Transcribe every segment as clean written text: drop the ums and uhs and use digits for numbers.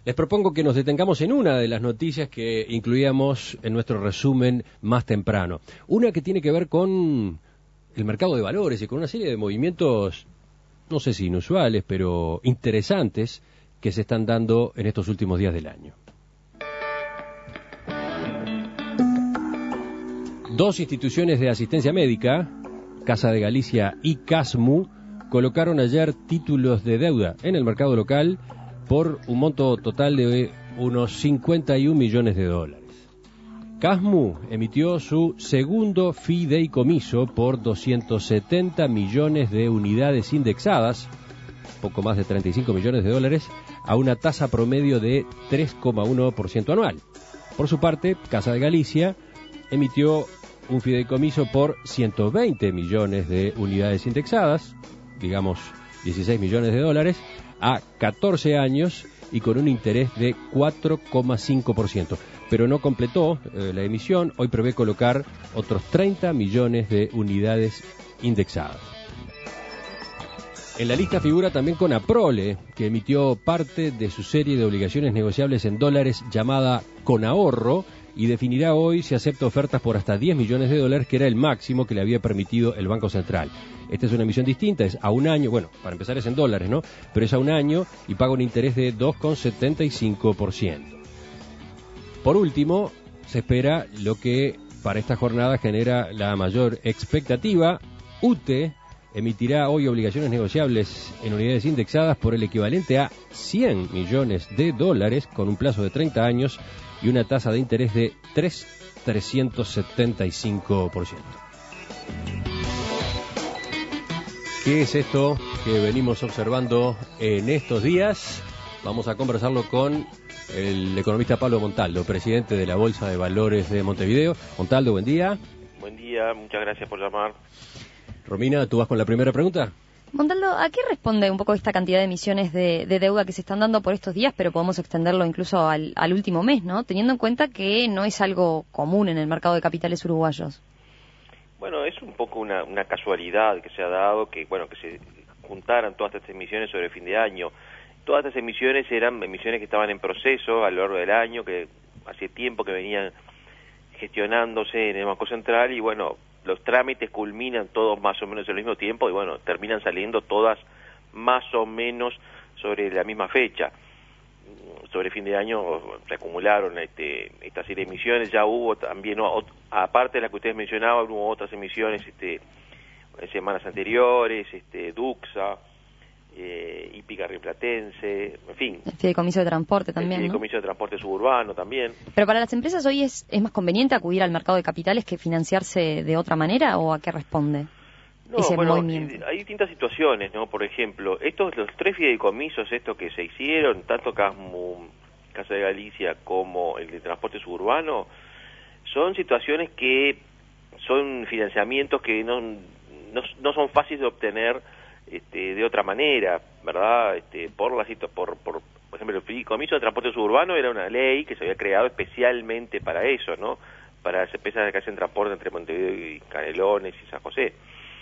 Les propongo que nos detengamos en una de las noticias que incluíamos en nuestro resumen más temprano. Una que tiene que ver con el mercado de valores y con una serie de movimientos, no sé si inusuales, pero interesantes, que se están dando en estos últimos días del año. Dos instituciones de asistencia médica, Casa de Galicia y Casmu, colocaron ayer títulos de deuda en el mercado local por un monto total de unos 51 millones de dólares. Casmu emitió su segundo fideicomiso por 270 millones de unidades indexadas, poco más de 35 millones de dólares, a una tasa promedio de 3,1% anual. Por su parte, Casa de Galicia emitió un fideicomiso por 120 millones de unidades indexadas, digamos 16 millones de dólares, a 14 años y con un interés de 4,5%. Pero no completó la emisión, hoy prevé colocar otros 30 millones de unidades indexadas. En la lista figura también Conaprole, que emitió parte de su serie de obligaciones negociables en dólares llamada Conahorro, y definirá hoy si acepta ofertas por hasta 10 millones de dólares, que era el máximo que le había permitido el Banco Central. Esta es una emisión distinta, es a un año, bueno, para empezar es en dólares, ¿no? Pero es a un año y paga un interés de 2,75%. Por último, se espera lo que para esta jornada genera la mayor expectativa. UTE emitirá hoy obligaciones negociables en unidades indexadas por el equivalente a 100 millones de dólares con un plazo de 30 años y una tasa de interés de 3,375%. ¿Qué es esto que venimos observando en estos días? Vamos a conversarlo con el economista Pablo Montaldo, presidente de la Bolsa de Valores de Montevideo. Montaldo, buen día. Buen día, muchas gracias por llamar. Romina, ¿tú vas con la primera pregunta? Montaldo, ¿a qué responde un poco esta cantidad de emisiones de deuda que se están dando por estos días, pero podemos extenderlo incluso al último mes, ¿no? Teniendo en cuenta que no es algo común en el mercado de capitales uruguayos. Bueno, es un poco una casualidad que se ha dado, que se juntaran todas estas emisiones sobre el fin de año. Todas estas emisiones eran emisiones que estaban en proceso a lo largo del año, que hace tiempo que venían gestionándose en el Banco Central y bueno, los trámites culminan todos más o menos al mismo tiempo y bueno, terminan saliendo todas más o menos sobre la misma fecha. Sobre fin de año se acumularon esta serie de emisiones, ya hubo también, aparte de las que ustedes mencionaban, hubo otras emisiones en semanas anteriores, Duxa, Hípica Rioplatense, en fin. El fideicomiso de transporte también, El fideicomiso de transporte suburbano también. Pero para las empresas hoy es más conveniente acudir al mercado de capitales que financiarse de otra manera, ¿o a qué responde ese movimiento? Hay distintas situaciones, ¿no? Por ejemplo, los tres fideicomisos que se hicieron, tanto Casmu, Casa de Galicia, como el de transporte suburbano, son situaciones que son financiamientos que no son fáciles de obtener de otra manera, ¿verdad? Por ejemplo, el fideicomiso de transporte suburbano era una ley que se había creado especialmente para eso, ¿no? Para las empresas que hacen transporte entre Montevideo y Canelones y San José.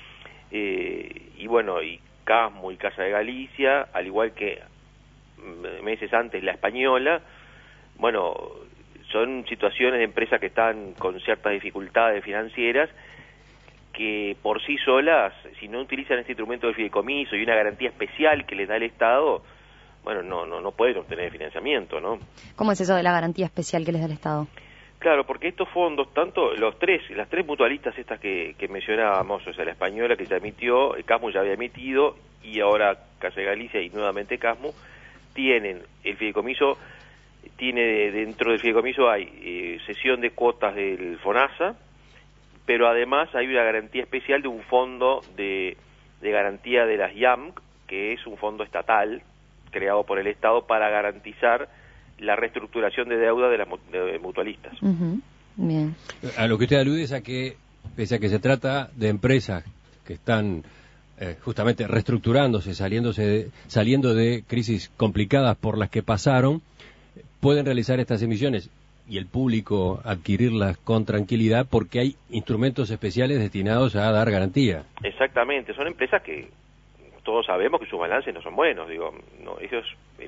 Y Casmu y Casa de Galicia, al igual que meses antes la Española, bueno, son situaciones de empresas que están con ciertas dificultades financieras que por sí solas, si no utilizan este instrumento del fideicomiso y una garantía especial que les da el Estado, bueno, no pueden obtener financiamiento, ¿no? ¿Cómo es eso de la garantía especial que les da el Estado? Claro, porque estos fondos, tanto las tres mutualistas estas que mencionábamos, o sea, la Española que ya emitió, Casmu ya había emitido, y ahora Casa de Galicia y nuevamente Casmu, tienen el fideicomiso, dentro del fideicomiso hay cesión de cuotas del FONASA, pero además hay una garantía especial de un fondo de garantía de las IAM, que es un fondo estatal creado por el Estado para garantizar la reestructuración de deuda de las mutualistas. Uh-huh. Bien. A lo que usted alude es a que, pese a que se trata de empresas que están justamente reestructurándose, saliendo de crisis complicadas por las que pasaron, pueden realizar estas emisiones y el público adquirirlas con tranquilidad porque hay instrumentos especiales destinados a dar garantía. Exactamente, son empresas que todos sabemos que sus balances no son buenos, ellos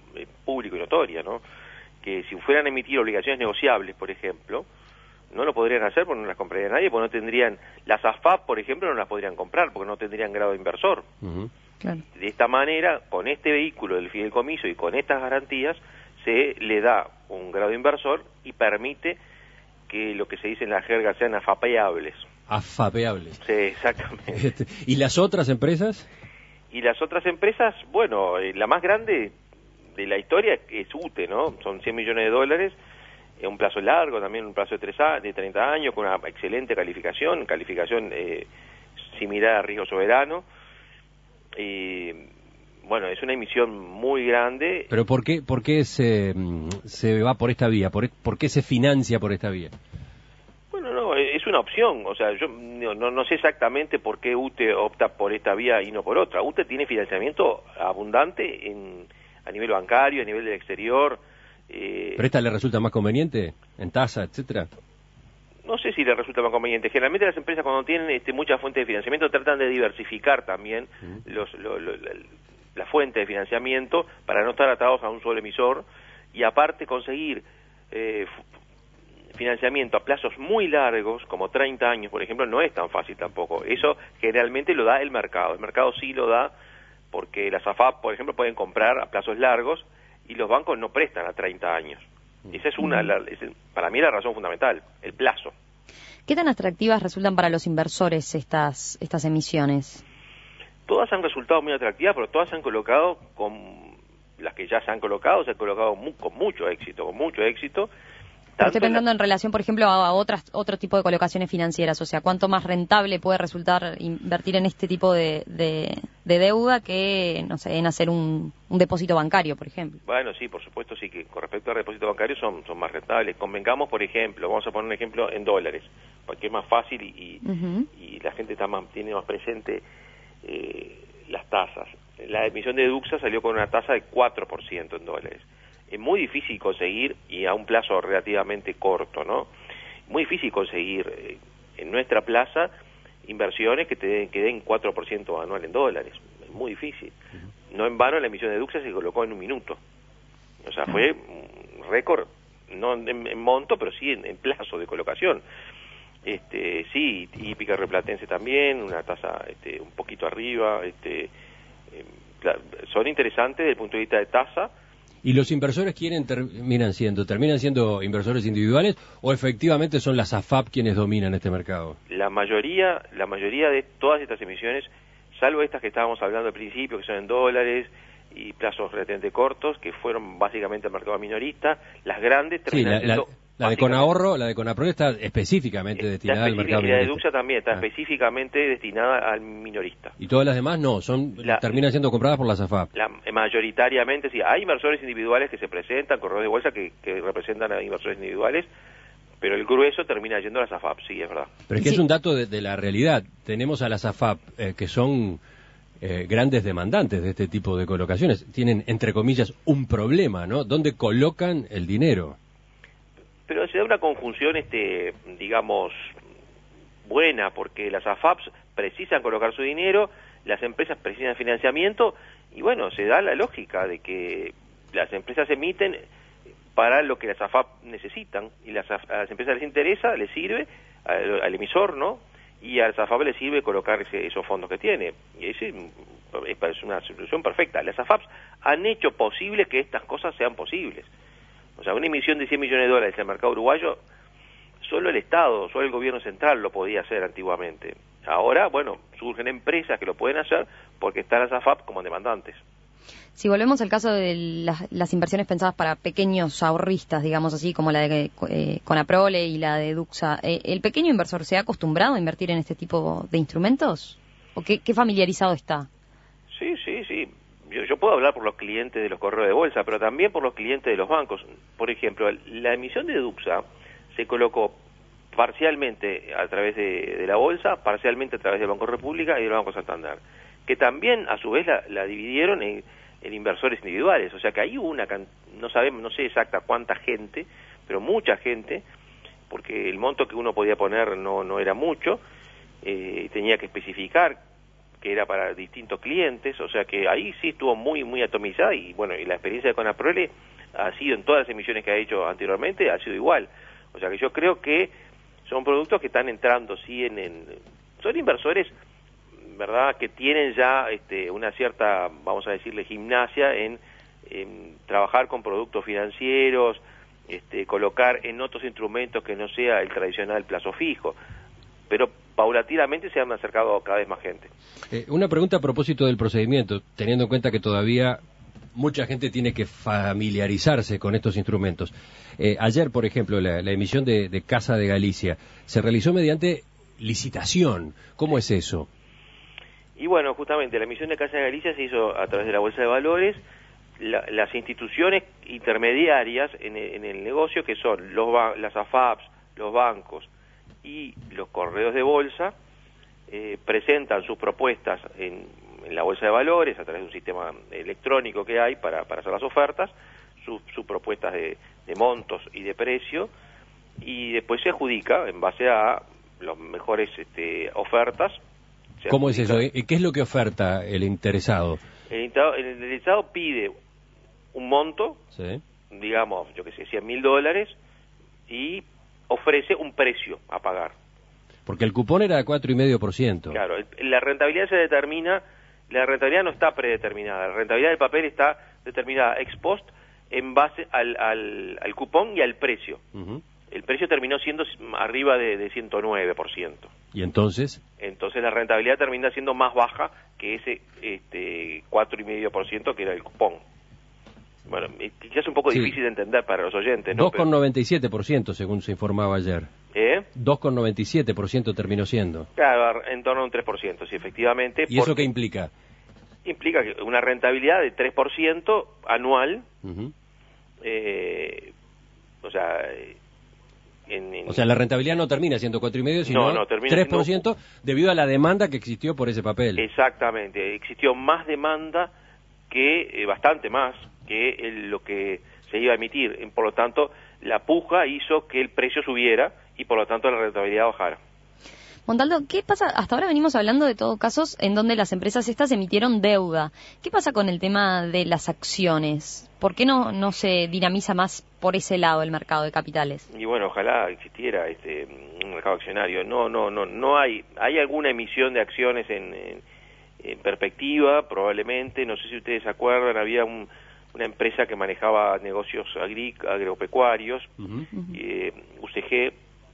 público y notoria, ¿no? Que si fueran a emitir obligaciones negociables, por ejemplo, no lo podrían hacer porque no las compraría nadie, porque no tendrían, las AFAP, por ejemplo, no las podrían comprar porque no tendrían grado de inversor. Claro. De esta manera, con este vehículo del fideicomiso y con estas garantías, se le da un grado de inversor y permite que lo que se dice en la jerga sean afapeables. Afapeables. Sí, exactamente. ¿Y las otras empresas? Y las otras empresas, bueno, la más grande de la historia es UTE, ¿no? Son 100 millones de dólares, un plazo largo, también un plazo de 30 años, con una excelente calificación similar a riesgo soberano. Bueno, es una emisión muy grande. ¿Pero por qué se va por esta vía? ¿Por qué se financia por esta vía? Bueno, no, es una opción. O sea, yo no sé exactamente por qué UTE opta por esta vía y no por otra. UTE tiene financiamiento abundante a nivel bancario, a nivel del exterior. ¿Pero esta le resulta más conveniente en tasa, etcétera? No sé si le resulta más conveniente. Generalmente las empresas, cuando tienen muchas fuentes de financiamiento, tratan de diversificar también la fuente de financiamiento para no estar atados a un solo emisor, y aparte conseguir financiamiento a plazos muy largos, como 30 años, por ejemplo, no es tan fácil tampoco. Eso generalmente lo da el mercado. El mercado sí lo da porque las AFAP, por ejemplo, pueden comprar a plazos largos y los bancos no prestan a 30 años. Esa es para mí la razón fundamental, el plazo. ¿Qué tan atractivas resultan para los inversores estas emisiones? Todas han resultado muy atractivas, pero todas se han colocado las que ya se han colocado con mucho éxito. Estoy pensando en relación, por ejemplo, a otro tipo de colocaciones financieras. O sea, ¿cuánto más rentable puede resultar invertir en este tipo de deuda que, no sé, en hacer un depósito bancario, por ejemplo? Bueno, sí, por supuesto, sí, que con respecto al depósito bancario son más rentables. Convengamos, por ejemplo, vamos a poner un ejemplo en dólares, porque es más fácil y la gente tiene más presente las tasas. La emisión de Duxa salió con una tasa de 4% en dólares. Es muy difícil conseguir, y a un plazo relativamente corto, ¿no? Muy difícil conseguir en nuestra plaza inversiones que den 4% anual en dólares. Es muy difícil. No en vano la emisión de Duxa se colocó en un minuto. O sea, fue un récord, no en monto, pero sí en plazo de colocación. Sí, hípica replatense también, una tasa un poquito arriba. Son interesantes desde el punto de vista de tasa. ¿Y los inversores terminan siendo inversores individuales o efectivamente son las AFAP quienes dominan este mercado? La mayoría de todas estas emisiones, salvo estas que estábamos hablando al principio, que son en dólares y plazos relativamente cortos, que fueron básicamente al mercado minorista, las grandes terminan siendo... La de Conahorro, la de Conapro está específicamente destinada al mercado minorista. Y la de Duxa también está específicamente destinada al minorista. ¿Y todas las demás no? Terminan siendo compradas por las AFAP? Mayoritariamente sí. Hay inversores individuales que se presentan, corredores de bolsa que representan a inversores individuales, pero el grueso termina yendo a las AFAP, sí, es verdad. Pero es que es un dato de la realidad. Tenemos a las AFAP que son grandes demandantes de este tipo de colocaciones. Tienen, entre comillas, un problema, ¿no? ¿Dónde colocan el dinero? Pero se da una conjunción, digamos, buena, porque las AFAPs precisan colocar su dinero, las empresas precisan financiamiento, y bueno, se da la lógica de que las empresas emiten para lo que las AFAP necesitan, y a las empresas les interesa, les sirve, al emisor, ¿no? Y a las AFAP les sirve colocar esos fondos que tiene. Y ese es una solución perfecta. Las AFAPs han hecho posible que estas cosas sean posibles. O sea, una emisión de 100 millones de dólares en el mercado uruguayo, solo el Estado, solo el gobierno central lo podía hacer antiguamente. Ahora, bueno, surgen empresas que lo pueden hacer porque están las AFAP como demandantes. Si volvemos al caso de las inversiones pensadas para pequeños ahorristas, digamos así, como la de Conaprole y la de Duxa, ¿el pequeño inversor se ha acostumbrado a invertir en este tipo de instrumentos? ¿O qué familiarizado está? Sí. Yo puedo hablar por los clientes de los corredores de bolsa, pero también por los clientes de los bancos. Por ejemplo, la emisión de Duxa se colocó parcialmente a través de la bolsa, parcialmente a través del Banco República y del Banco Santander, que también a su vez la dividieron en inversores individuales. O sea que ahí hubo no sé exacta cuánta gente, pero mucha gente, porque el monto que uno podía poner no era mucho, tenía que especificar que era para distintos clientes, o sea que ahí sí estuvo muy muy atomizada y bueno, y la experiencia de Conaprole ha sido en todas las emisiones que ha hecho anteriormente, ha sido igual. O sea que yo creo que son productos que están entrando, sí, son inversores, ¿verdad?, que tienen ya una cierta, vamos a decirle, gimnasia en trabajar con productos financieros, colocar en otros instrumentos que no sea el tradicional plazo fijo. Pero paulatinamente se han acercado cada vez más gente. Una pregunta a propósito del procedimiento, teniendo en cuenta que todavía mucha gente tiene que familiarizarse con estos instrumentos. Ayer, por ejemplo, la emisión de Casa de Galicia se realizó mediante licitación. ¿Cómo es eso? Y bueno, justamente la emisión de Casa de Galicia se hizo a través de la Bolsa de Valores. Las instituciones intermediarias en el negocio, que son las AFAPs, los bancos y los correos de bolsa, presentan sus propuestas en la Bolsa de Valores a través de un sistema electrónico que hay para hacer las ofertas, sus propuestas de montos y de precio, y después se adjudica en base a las mejores ofertas. ¿Cómo es eso? ¿Qué es lo que oferta el interesado? El interesado pide un monto, sí, digamos, yo que sé, $100.000, y ofrece un precio a pagar. Porque el cupón era de 4,5%. Claro, la rentabilidad se determina, la rentabilidad no está predeterminada, la rentabilidad del papel está determinada ex post en base al cupón y al precio. Uh-huh. El precio terminó siendo arriba de 109%. ¿Y entonces? Entonces la rentabilidad termina siendo más baja que ese 4,5% que era el cupón. Bueno, quizás es un poco difícil de entender para los oyentes, ¿no? 2,97% según se informaba ayer. 2,97% terminó siendo. Claro, en torno a un 3%, sí, efectivamente. ¿Y eso qué implica? Implica que una rentabilidad de 3% anual, uh-huh. O sea, la rentabilidad no termina siendo 4,5%, sino no, 3% debido a la demanda que existió por ese papel. Exactamente, existió más demanda que, bastante más, que lo que se iba a emitir. Por lo tanto, la puja hizo que el precio subiera y por lo tanto la rentabilidad bajara. Montaldo, ¿qué pasa? Hasta ahora venimos hablando de todos casos en donde las empresas estas emitieron deuda. ¿Qué pasa con el tema de las acciones? ¿Por qué no se dinamiza más por ese lado el mercado de capitales? Y bueno, ojalá existiera un mercado accionario. No hay alguna emisión de acciones en perspectiva, probablemente. No sé si ustedes se acuerdan, había una empresa que manejaba negocios agropecuarios, uh-huh. UCG.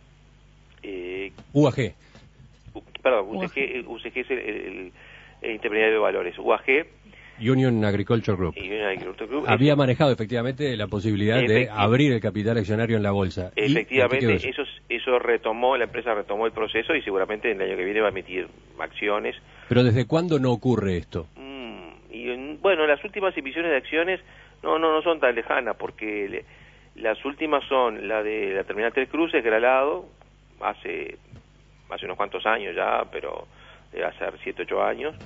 UAG. Perdón, UCG es el intermediario de valores. UAG. Union Agriculture Group. Había manejado efectivamente la posibilidad de abrir el capital accionario en la bolsa. Efectivamente, eso retomó, la empresa retomó el proceso y seguramente el año que viene va a emitir acciones. ¿Pero desde cuándo no ocurre esto? Bueno, las últimas emisiones de acciones no son tan lejanas, porque las últimas son la de la Terminal Tres Cruces, Gralado, hace unos cuantos años ya, pero debe ser 7, 8 años,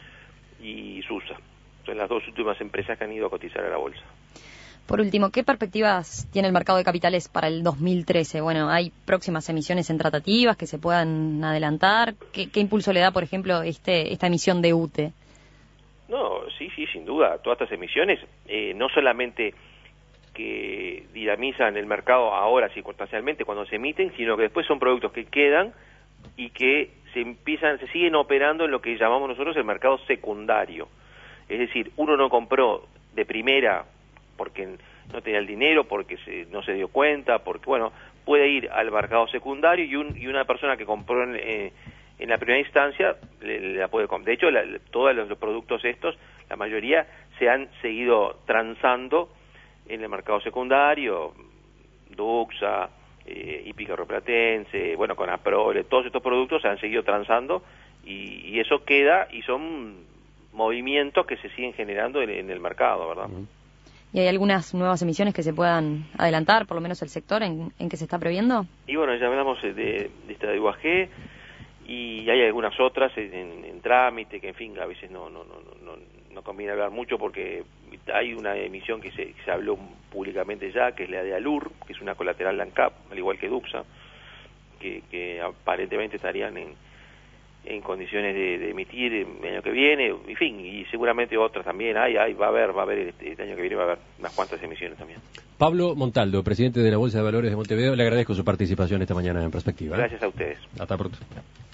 y SUSA. Son las dos últimas empresas que han ido a cotizar a la bolsa. Por último, ¿qué perspectivas tiene el mercado de capitales para el 2013? Bueno, ¿hay próximas emisiones en tratativas que se puedan adelantar? ¿Qué impulso le da, por ejemplo, esta emisión de UTE? No, sí, sin duda. Todas estas emisiones, no solamente que dinamizan el mercado ahora circunstancialmente cuando se emiten, sino que después son productos que quedan y que se siguen operando en lo que llamamos nosotros el mercado secundario. Es decir, uno no compró de primera porque no tenía el dinero, porque no se dio cuenta, porque, bueno, puede ir al mercado secundario y una persona que compró en la primera instancia la puede comprar. De hecho, todos los productos estos, la mayoría se han seguido transando en el mercado secundario, Duxa, Hípica Rioplatense, bueno, Conaprole, todos estos productos se han seguido transando y eso queda y son movimientos que se siguen generando en el mercado, ¿verdad? ¿Y hay algunas nuevas emisiones que se puedan adelantar, por lo menos el sector en que se está previendo? Y bueno, ya hablamos de esta de UAG y hay algunas otras en trámite que, en fin, a veces no conviene hablar mucho porque hay una emisión que se habló públicamente ya, que es la de Alur, que es una colateral LANCAP, al igual que Duxa, que aparentemente estarían en condiciones de emitir el año que viene, en fin, y seguramente otras también va a haber este año que viene va a haber unas cuantas emisiones también. Pablo Montaldo, presidente de la Bolsa de Valores de Montevideo, le agradezco su participación esta mañana en Perspectiva. Gracias a ustedes. Hasta pronto.